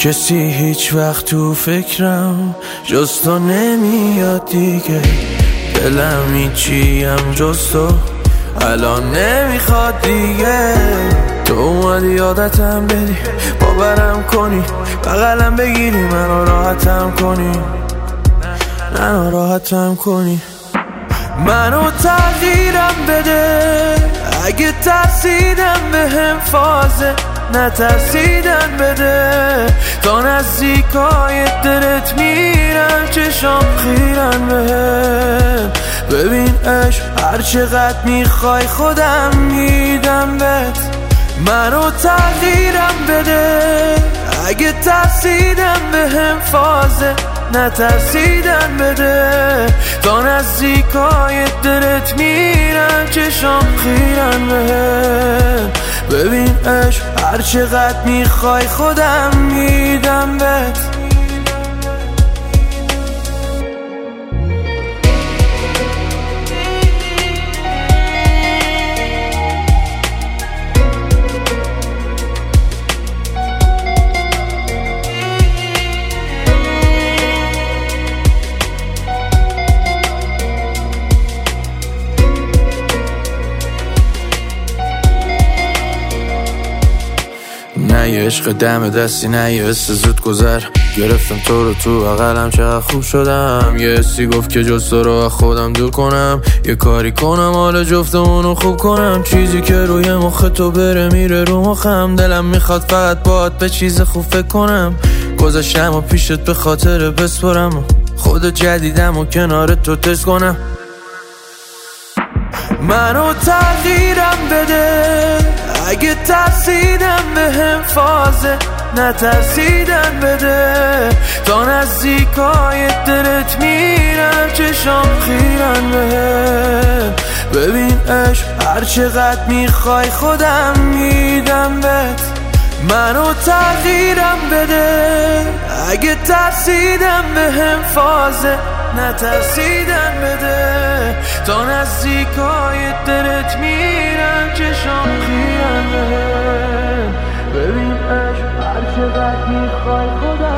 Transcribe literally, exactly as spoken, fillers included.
کسی هیچ وقت تو فکرم جز تو نمیاد دیگه، دلم هیچیم جز تو الان نمیخواد دیگه. تو اومدی عادتم بدی، باورم کنی، بغلم بگیری، منو راحتم کنی، منو راحتم کنی. منو تغییرم بده، اگه ترسیدم به هم فازه نترسیدن بده. تا نزدیکای دلت میرم چشام خیرن بهم. ببین عشق هر چقدر میخوای خودم میدم بهت. منو تغییرم بده، اگه ترسیدم به هم فازه نترسیدن بده. تا نزدیکای دلت میرم چشام خیرن بهم. ببین عشق هر چقدر میخوای خودم میدم بهت. نه یه عشق دم دستی، نه یه حس زود گذر. گرفتم تو رو تو بغلم، چقدر خوب شدم. یه حسی گفت که جز تو رو خودم دور کنم، یه کاری کنم حالا جفتمونو خوب کنم. چیزی که روی مخ تو بره میره رو مخم، دلم میخواد فقط باهات به چیز خوب فکر کنم. گذاشتم و پیشت به خاطر بسپرم، خود جدیدم و کنار تو تست کنم. منو تغییرم بده، اگه ترسیدم به هم فازه نترسیدن بده. تا نزدیکای دلت میرم چشام خیرن بهم. ببین عشق هر چقدر میخوای خودم میدم بهت. منو تغییرم بده، اگه ترسیدم به هم فازه نترسیدن بده. تا نزدیکای دلت میرم چشام خیرن بهم. ببین عشق هر چقدر میخوای خودم